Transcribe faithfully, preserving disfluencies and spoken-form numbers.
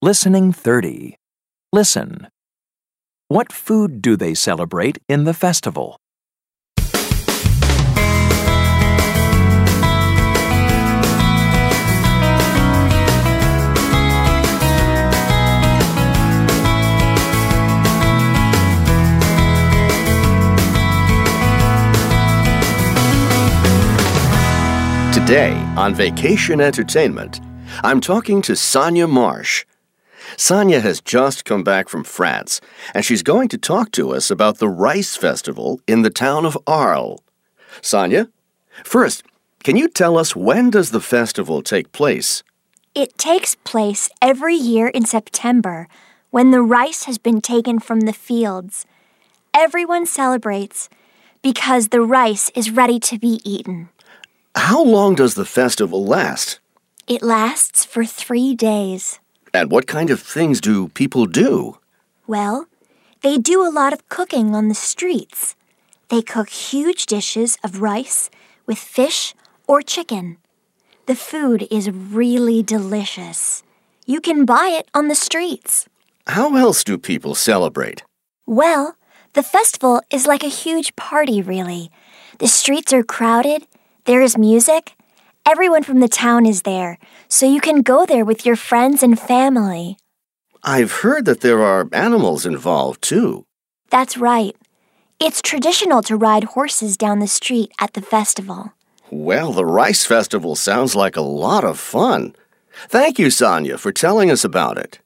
Listening thirty. Listen. What food do they celebrate in the festival? Today, on Vacation Entertainment, I'm talking to Sonia Marsh. Sonia has just come back from France, and she's going to talk to us about the Rice Festival in the town of Arles. Sonia, first, can you tell us when does the festival take place? It takes place every year in September, when the rice has been taken from the fields. Everyone celebrates because the rice is ready to be eaten. How long does the festival last? It lasts for three days. And what kind of things do people do? Well, they do a lot of cooking on the streets. They cook huge dishes of rice with fish or chicken. The food is really delicious. You can buy it on the streets. How else do people celebrate? Well, the festival is like a huge party, really. The streets are crowded. There is music. Everyone from the town is there, so you can go there with your friends and family. I've heard that there are animals involved, too. That's right. It's traditional to ride horses down the street at the festival. Well, the Rice Festival sounds like a lot of fun. Thank you, Sonia, for telling us about it.